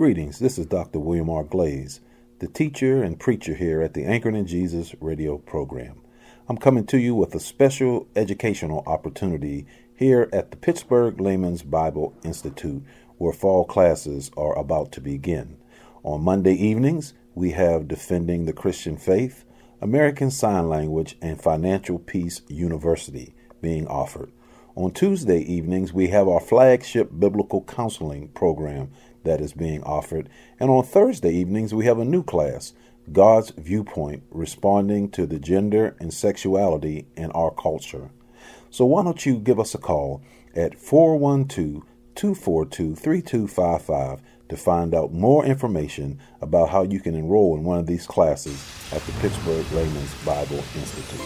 Greetings, this is Dr. William R. Glaze, the teacher and preacher here at the Anchored in Jesus radio program. I'm coming to you with a special educational opportunity here at the Pittsburgh Layman's Bible Institute, where fall classes are about to begin. On Monday evenings, we have Defending the Christian Faith, American Sign Language, and Financial Peace University being offered. On Tuesday evenings, we have our flagship biblical counseling program that is being offered. And on Thursday evenings, we have a new class, God's Viewpoint, responding to the gender and sexuality in our culture. So why don't you give us a call at 412-242-3255 to find out more information about how you can enroll in one of these classes at the Pittsburgh Layman's Bible Institute.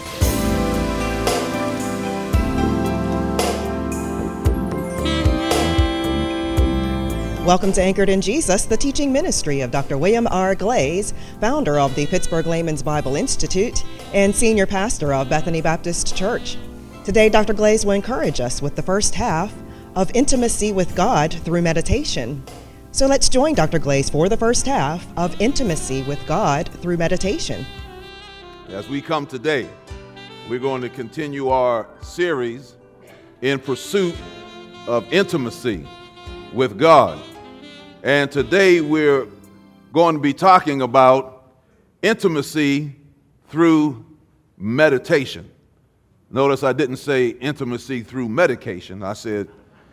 Welcome to Anchored in Jesus, the teaching ministry of Dr. William R. Glaze, founder of the Pittsburgh Layman's Bible Institute and senior pastor of Bethany Baptist Church. Today, Dr. Glaze will encourage us with the first half of Intimacy with God through meditation. So let's join Dr. Glaze for the first half of Intimacy with God through meditation. As we come today, we're going to continue our series in pursuit of intimacy with God. And today we're going to be talking about intimacy through meditation. Notice I didn't say intimacy through medication. I said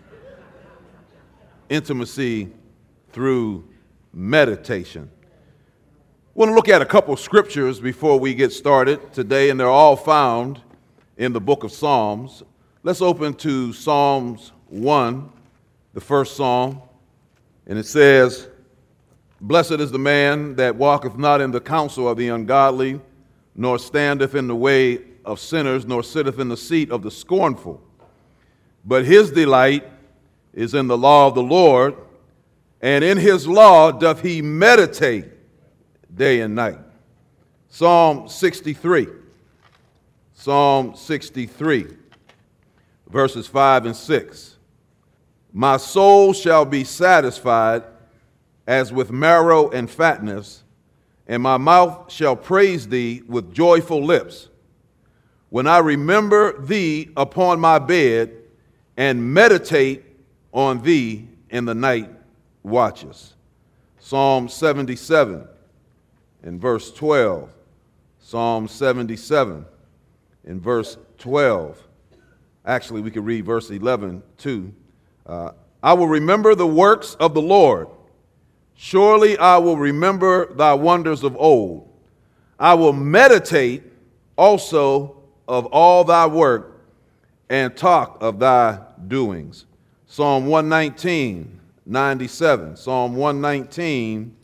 intimacy through meditation. I want to look at a couple scriptures before we get started today, and they're all found in the book of Psalms. Let's open to Psalms 1, the first psalm. And it says, "Blessed is the man that walketh not in the counsel of the ungodly, nor standeth in the way of sinners, nor sitteth in the seat of the scornful. But his delight is in the law of the Lord, and in his law doth he meditate day and night." Psalm 63. Psalm 63, verses 5 and 6. "My soul shall be satisfied as with marrow and fatness, and my mouth shall praise thee with joyful lips. When I remember thee upon my bed and meditate on thee in the night watches." Psalm 77 in verse 12. Psalm 77 in verse 12. Actually, we could read verse 11 too. "I will remember the works of the Lord. Surely I will remember thy wonders of old. I will meditate also of all thy work and talk of thy doings." Psalm 119, 97. Psalm 119,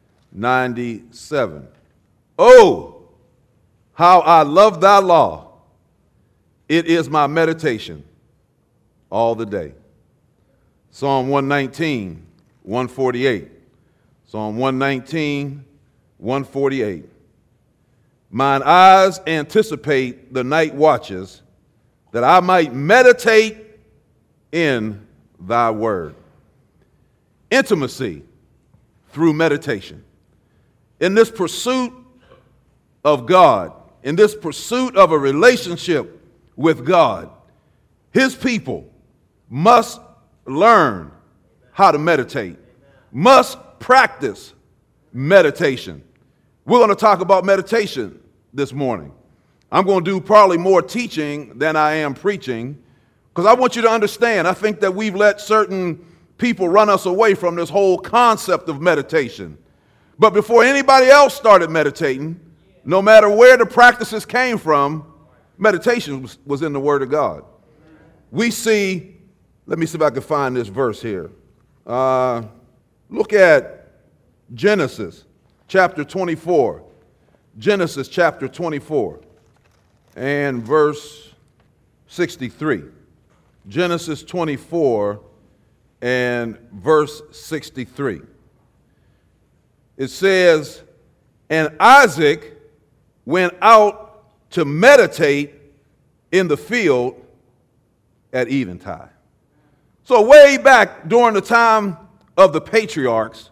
97. "Oh, how I love thy law. It is my meditation all the day." Psalm 119, 148. Psalm 119, 148. "Mine eyes anticipate the night watches, that I might meditate in thy word." Intimacy through meditation. In this pursuit of God, in this pursuit of a relationship with God, his people must learn how to meditate, must practice meditation. We're going to talk about meditation this morning. I'm going to do probably more teaching than I am preaching, because I want you to understand, I think that we've let certain people run us away from this whole concept of meditation. But before anybody else started meditating, no matter where the practices came from, meditation was in the Word of God. We see, let me see if I can find this verse here. Look at Genesis chapter 24. Genesis chapter 24 and verse 63. Genesis 24 and verse 63. It says, "And Isaac went out to meditate in the field at eventide." So way back during the time of the patriarchs,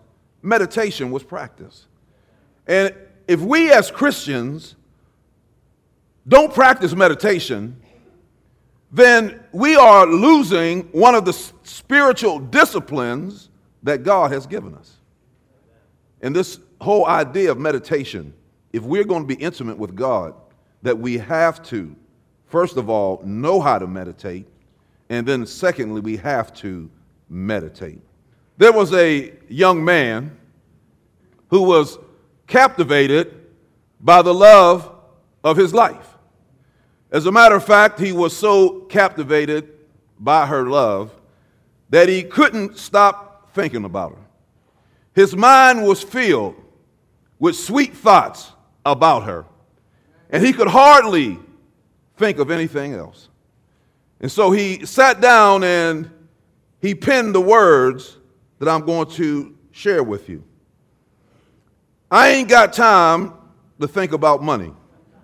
meditation was practiced. And if we as Christians don't practice meditation, then we are losing one of the spiritual disciplines that God has given us. And this whole idea of meditation, if we're going to be intimate with God, that we have to, first of all, know how to meditate, and then secondly, we have to meditate. There was a young man who was captivated by the love of his life. As a matter of fact, he was so captivated by her love that he couldn't stop thinking about her. His mind was filled with sweet thoughts about her, and he could hardly think of anything else. And so he sat down and he penned the words that I'm going to share with you. I ain't got time to think about money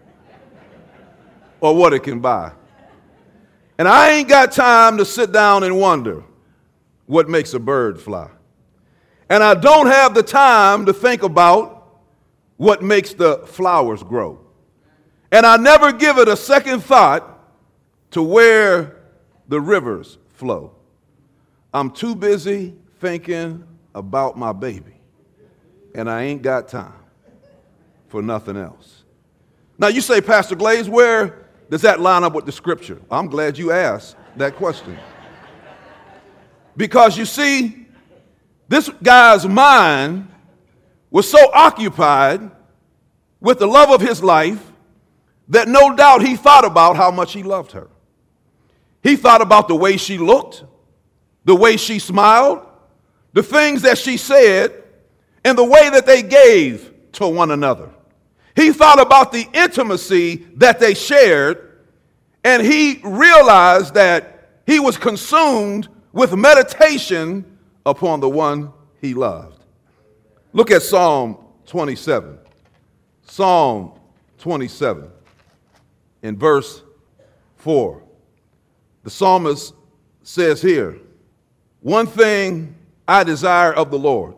or what it can buy. And I ain't got time to sit down and wonder what makes a bird fly. And I don't have the time to think about what makes the flowers grow. And I never give it a second thought to where the rivers flow. I'm too busy thinking about my baby, and I ain't got time for nothing else. Now you say, Pastor Glaze, where does that line up with the scripture? I'm glad you asked that question. Because you see, this guy's mind was so occupied with the love of his life that no doubt he thought about how much he loved her. He thought about the way she looked, the way she smiled, the things that she said, and the way that they gave to one another. He thought about the intimacy that they shared, and he realized that he was consumed with meditation upon the one he loved. Look at Psalm 27. Psalm 27 in verse 4. The psalmist says here, "One thing I desire of the Lord,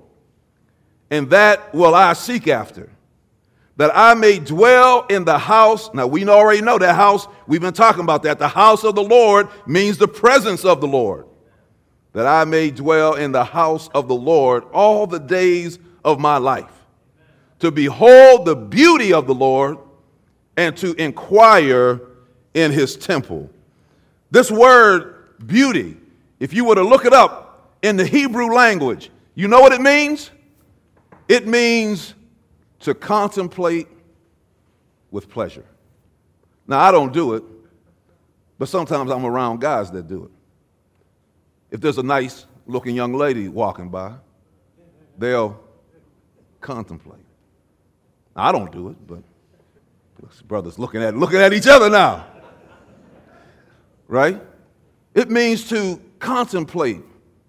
and that will I seek after, that I may dwell in the house." Now, we already know that house. We've been talking about that. The house of the Lord means the presence of the Lord. "That I may dwell in the house of the Lord all the days of my life, to behold the beauty of the Lord and to inquire in his temple." This word beauty, if you were to look it up in the Hebrew language, you know what it means? It means to contemplate with pleasure. Now, I don't do it, but sometimes I'm around guys that do it. If there's a nice looking young lady walking by, they'll contemplate. Now, I don't do it, but brothers looking at each other now. Right? It means to contemplate,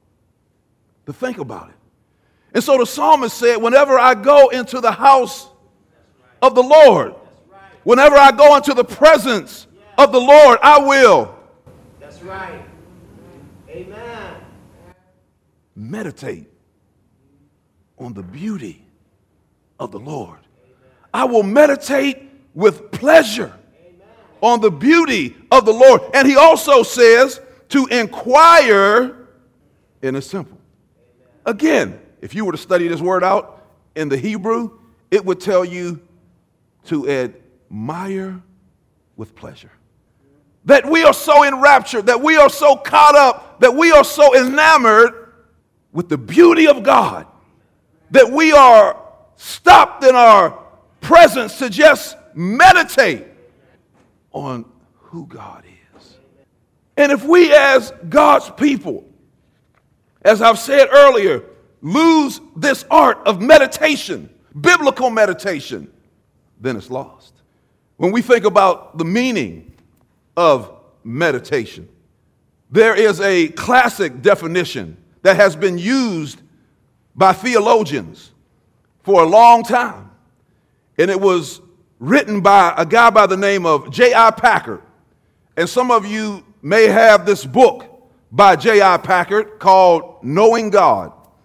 to think about it. And so the psalmist said, whenever I go into the house of the Lord, whenever I go into the presence of the Lord, I will. That's right. Amen. Meditate on the beauty of the Lord. I will meditate with pleasure on the beauty of the Lord. And he also says to inquire in his temple. Again, if you were to study this word out in the Hebrew, it would tell you to admire with pleasure. That we are so enraptured, that we are so caught up, that we are so enamored with the beauty of God, that we are stopped in our presence to just meditate on who God is. And if we as God's people, as I've said earlier, lose this art of meditation, biblical meditation, then it's lost. When we think about the meaning of meditation, there is a classic definition that has been used by theologians for a long time. And it was written by a guy by the name of J.I. Packer. And some of you may have this book by J.I. Packer called Knowing God.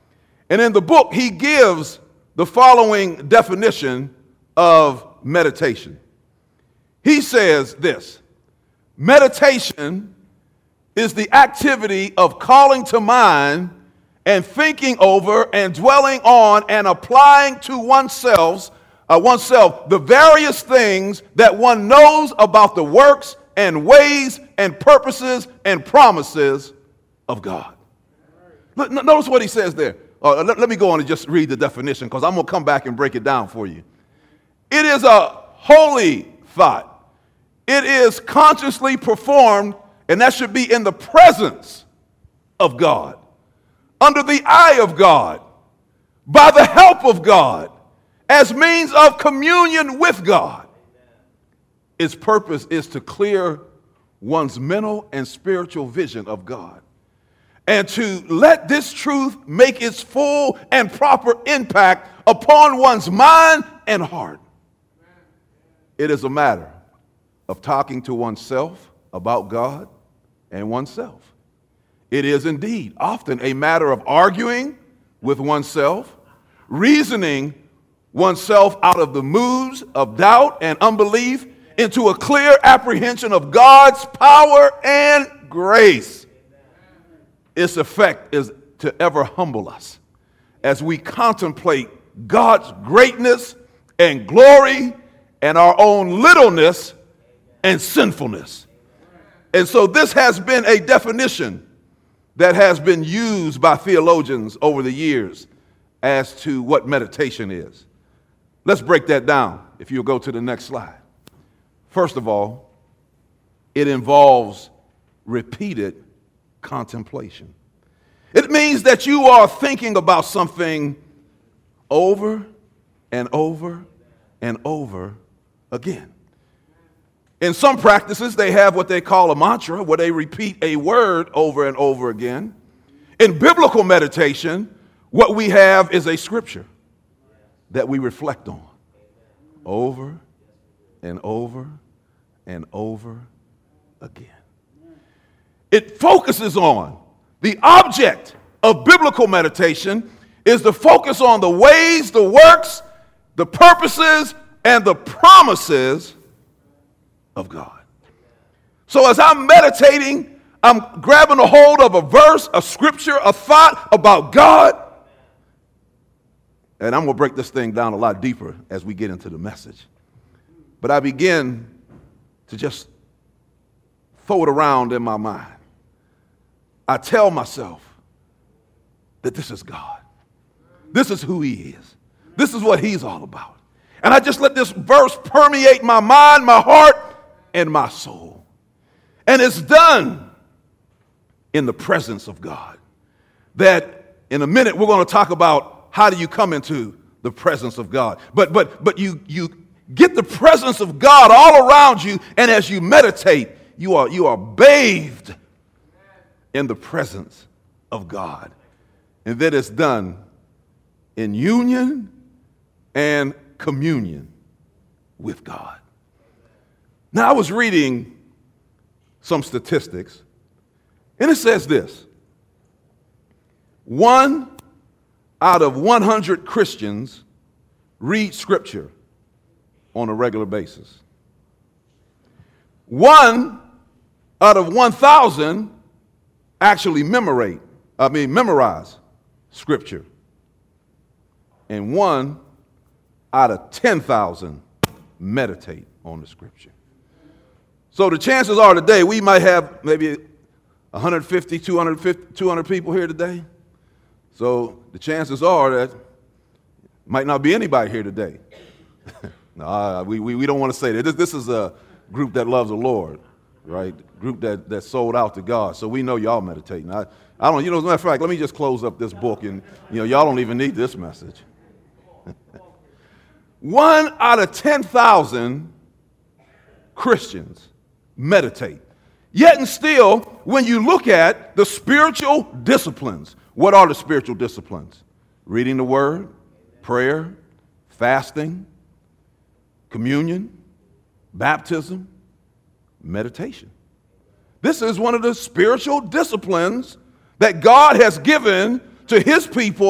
And in the book, he gives the following definition of meditation. He says this: meditation is the activity of calling to mind and thinking over and dwelling on and applying to oneself the various things that one knows about the works and ways and purposes and promises of God. Notice what he says there. Let me go on and just read the definition, because I'm going to come back and break it down for you. It is a holy thought. It is consciously performed, and that should be in the presence of God, under the eye of God, by the help of God, as means of communion with God. Its purpose is to clear one's mental and spiritual vision of God, and to let this truth make its full and proper impact upon one's mind and heart. It is a matter of talking to oneself about God and oneself. It is indeed often a matter of arguing with oneself, reasoning oneself out of the moods of doubt and unbelief into a clear apprehension of God's power and grace. Its effect is to ever humble us as we contemplate God's greatness and glory and our own littleness and sinfulness. And so this has been a definition that has been used by theologians over the years as to what meditation is. Let's break that down if you'll go to the next slide. First of all, it involves repeated contemplation. It means that you are thinking about something over and over and over again. In some practices, they have what they call a mantra, where they repeat a word over and over again. In biblical meditation, what we have is a scripture that we reflect on over and over and over again. It focuses on the object of biblical meditation is to focus on the ways, the works, the purposes, and the promises of God. So as I'm meditating, I'm grabbing a hold of a verse, a scripture, a thought about God. And I'm going to break this thing down a lot deeper as we get into the message. But I begin to just throw it around in my mind. I tell myself that this is God. This is who he is. This is what he's all about. And I just let this verse permeate my mind, my heart, and my soul. And it's done in the presence of God. That in a minute we're going to talk about how do you come into the presence of God. But you get the presence of God all around you, and as you meditate, you are bathed in the presence of God. And that is done in union and communion with God. Now, I was reading some statistics, and it says this: 1 out of 100 Christians read Scripture on a regular basis. 1 out of 1,000 actually memorize Scripture. And 1 out of 10,000 meditate on the Scripture. So the chances are today we might have maybe 150, 200 people here today. So the chances are that might not be anybody here today. No, we don't want to say that. This is a group that loves the Lord, right? Group that sold out to God. So we know y'all meditating. I don't, as a matter of fact, let me just close up this book, and y'all don't even need this message. 1 out of 10,000 Christians meditate. Yet and still, when you look at the spiritual disciplines, what are the spiritual disciplines? Reading the Word, prayer, fasting, communion, baptism, meditation. This is one of the spiritual disciplines that God has given to his people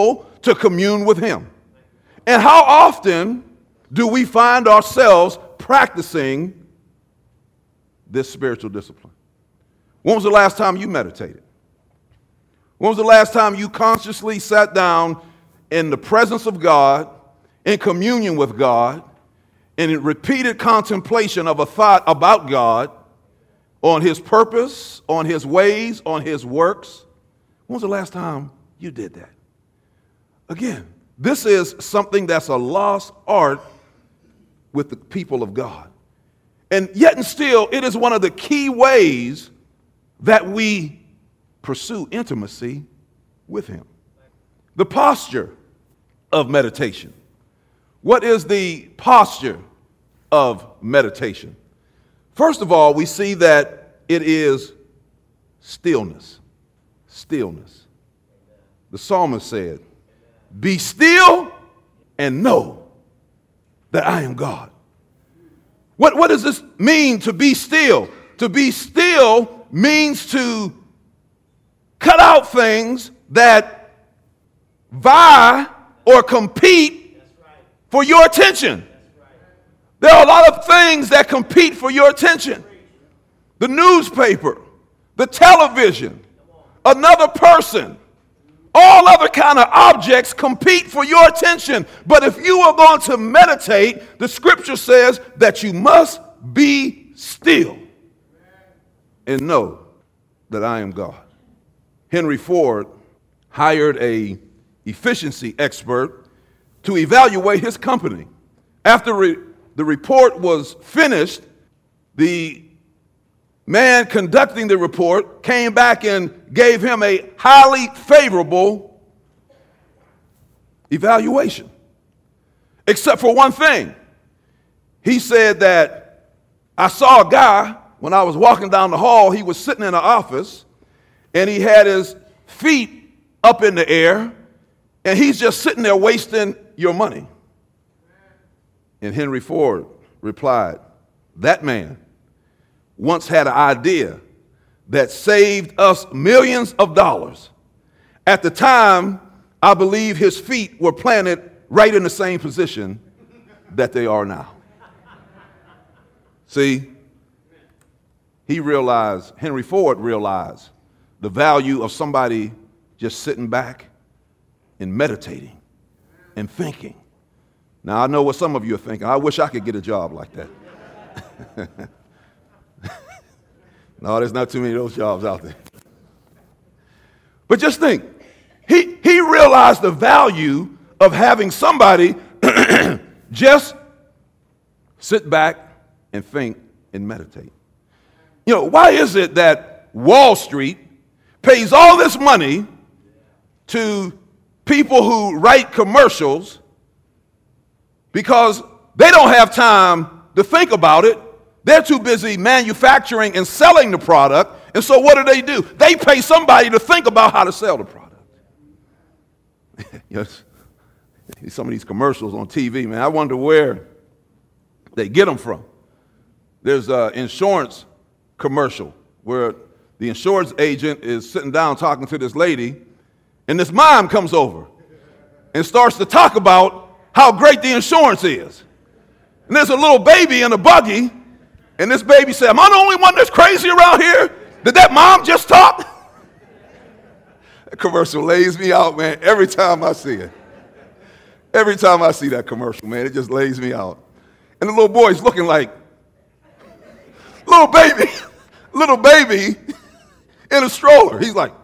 to commune with him. And how often do we find ourselves practicing this spiritual discipline? When was the last time you meditated? When was the last time you consciously sat down in the presence of God, in communion with God, in repeated contemplation of a thought about God, on his purpose, on his ways, on his works? When was the last time you did that? Again, this is something that's a lost art with the people of God. And yet and still, it is one of the key ways that we pursue intimacy with him. The posture of meditation. What is the posture of meditation? First of all, we see that it is stillness. Stillness. The psalmist said, "Be still and know that I am God." What does this mean, to be still? To be still means to cut out things that vie or compete for your attention. There are a lot of things that compete for your attention. The newspaper, the television, another person, all other kind of objects compete for your attention. But if you are going to meditate, the scripture says that you must be still and know that I am God. Henry Ford hired an efficiency expert to evaluate his company. After the report was finished, the man conducting the report came back and gave him a highly favorable evaluation, except for one thing. He said that, "I saw a guy when I was walking down the hall. He was sitting in an office and he had his feet up in the air and he's just sitting there wasting your money." And Henry Ford replied, "That man once had an idea that saved us millions of dollars. At the time, I believe his feet were planted right in the same position that they are now." See, Henry Ford realized the value of somebody just sitting back and meditating and thinking. Now, I know what some of you are thinking. I wish I could get a job like that. No, there's not too many of those jobs out there. But just think, he realized the value of having somebody just sit back and think and meditate. You know, why is it that Wall Street pays all this money to people who write commercials because they don't have time to think about it? They're too busy manufacturing and selling the product. And so what do? They pay somebody to think about how to sell the product. Yes. Some of these commercials on TV, man, I wonder where they get them from. There's an insurance commercial where the insurance agent is sitting down talking to this lady, and this mom comes over and starts to talk about how great the insurance is. And there's a little baby in a buggy, and this baby said, "Am I the only one that's crazy around here? Did that mom just talk?" That commercial lays me out, man, every time I see it. Every time I see that commercial, man, it just lays me out. And the little boy's looking like, little baby in a stroller. He's like,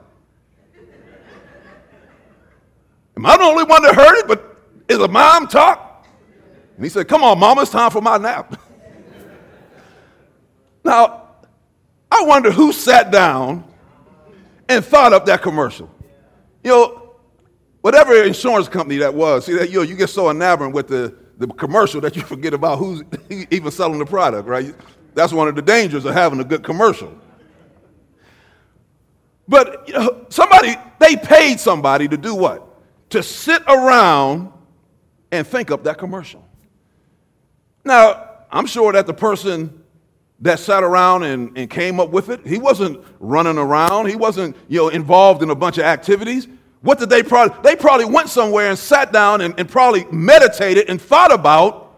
"Am I the only one that heard it? But is a mom talk?" And he said, "Come on, mama, it's time for my nap." Now, I wonder who sat down and thought up that commercial. You know, whatever insurance company that was, see that you get so enamored with the commercial that you forget about who's even selling the product, right? That's one of the dangers of having a good commercial. But you know, they paid somebody to do what? To sit around and think up that commercial. Now, I'm sure that the person that sat around and came up with it, he wasn't running around. He wasn't, involved in a bunch of activities. What did they probably? They probably went somewhere and sat down and probably meditated and thought about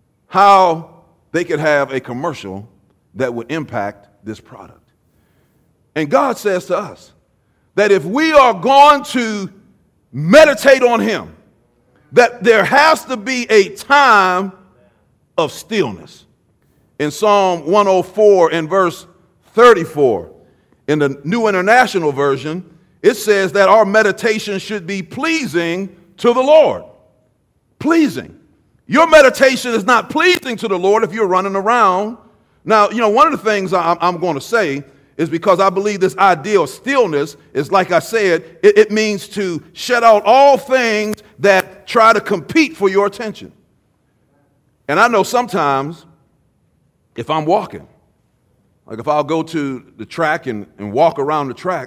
how they could have a commercial that would impact this product. And God says to us that if we are going to meditate on him, that there has to be a time of stillness. In Psalm 104 and verse 34, in the New International Version, it says that our meditation should be pleasing to the Lord. Pleasing. Your meditation is not pleasing to the Lord if you're running around. Now, one of the things I'm going to say is because I believe this idea of stillness is, like I said, it means to shut out all things that try to compete for your attention. And I know sometimes if I'm walking, like if I'll go to the track and walk around the track,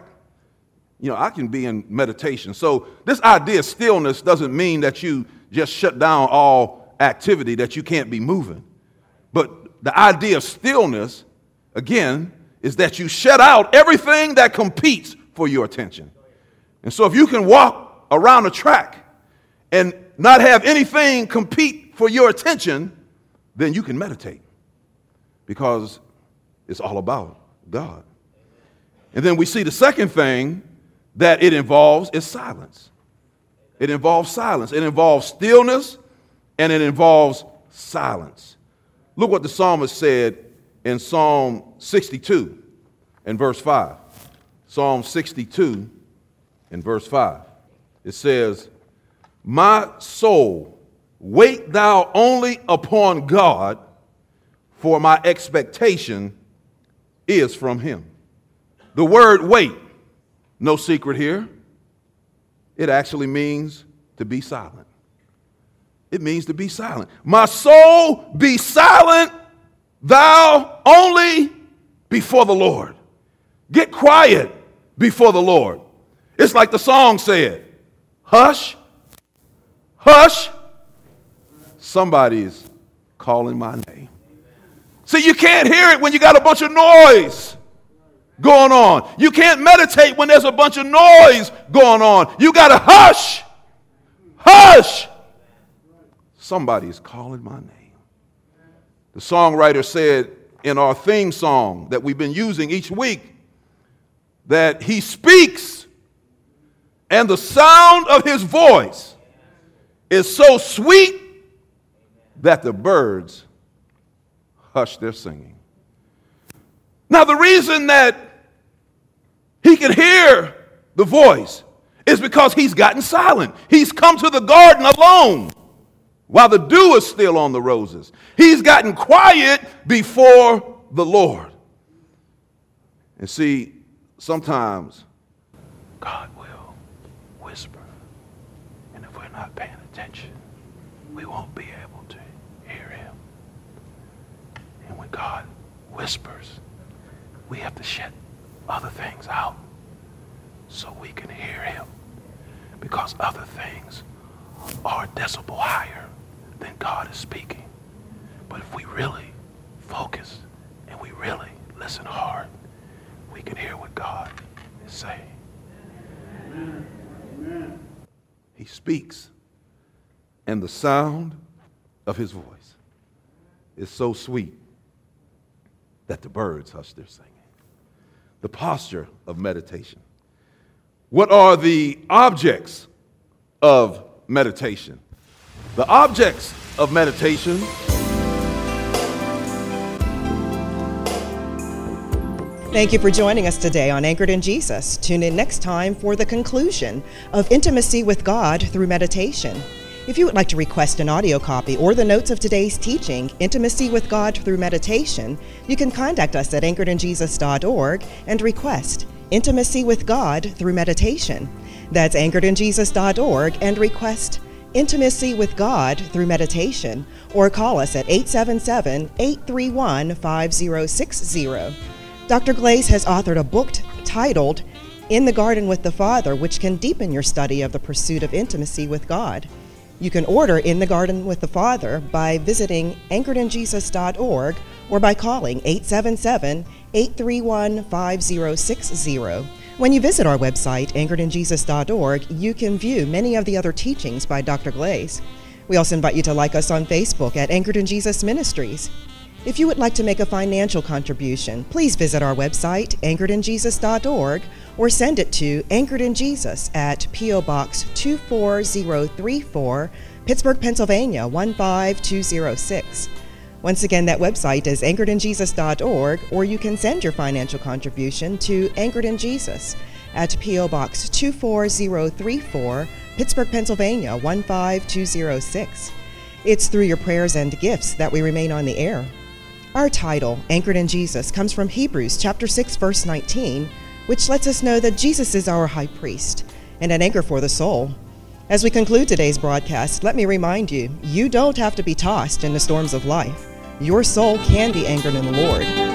I can be in meditation. So this idea of stillness doesn't mean that you just shut down all activity, that you can't be moving. But the idea of stillness, again, is that you shut out everything that competes for your attention. And so if you can walk around a track and not have anything compete for your attention, then you can meditate because it's all about God. And then we see the second thing that it involves is silence. It involves silence. It involves stillness and it involves silence. Look what the psalmist said in Psalm 62 and verse 5. Psalm 62 and verse 5. It says, "My soul, wait thou only upon God, for my expectation is from him." The word wait, no secret here, it actually means to be silent. It means to be silent. My soul, be silent, thou only before the Lord. Get quiet before the Lord. It's like the song said, hush, hush, somebody's calling my name. See, you can't hear it when you got a bunch of noise going on. You can't meditate when there's a bunch of noise going on. You got to hush, hush. Somebody's calling my name. The songwriter said in our theme song that we've been using each week that he speaks and the sound of his voice is so sweet that the birds hush their singing. Now, the reason that he can hear the voice is because he's gotten silent. He's come to the garden alone while the dew is still on the roses. He's gotten quiet before the Lord. And see, sometimes God will whisper, and if we're not paying attention, we won't be able to hear him. And when God whispers, we have to shut other things out so we can hear him, because other things are a decibel higher than God is speaking. But if we really focus and we really listen hard, we can hear what God is saying. Amen. He speaks, and the sound of his voice is so sweet that the birds hush their singing. The posture of meditation. What are the objects of meditation? The objects of meditation Thank you for joining us today on Anchored in Jesus. Tune in next time for the conclusion of Intimacy with God through Meditation. If you would like to request an audio copy or the notes of today's teaching, Intimacy with God through Meditation, you can contact us at anchoredinjesus.org and request Intimacy with God through Meditation. That's anchoredinjesus.org and request Intimacy with God through Meditation, or call us at 877-831-5060. Dr. Glaze has authored a book titled In the Garden with the Father, which can deepen your study of the pursuit of intimacy with God. You can order In the Garden with the Father by visiting anchoredinjesus.org or by calling 877-831-5060. When you visit our website, anchoredinjesus.org, you can view many of the other teachings by Dr. Glaze. We also invite you to like us on Facebook at Anchored in Jesus Ministries. If you would like to make a financial contribution, please visit our website, anchoredinjesus.org, or send it to Anchored in Jesus at P.O. Box 24034, Pittsburgh, Pennsylvania 15206. Once again, that website is anchoredinjesus.org, or you can send your financial contribution to Anchored in Jesus at P.O. Box 24034, Pittsburgh, Pennsylvania 15206. It's through your prayers and gifts that we remain on the air. Our title, Anchored in Jesus, comes from Hebrews chapter 6, verse 19, which lets us know that Jesus is our high priest and an anchor for the soul. As we conclude today's broadcast, let me remind you, you don't have to be tossed in the storms of life. Your soul can be anchored in the Lord.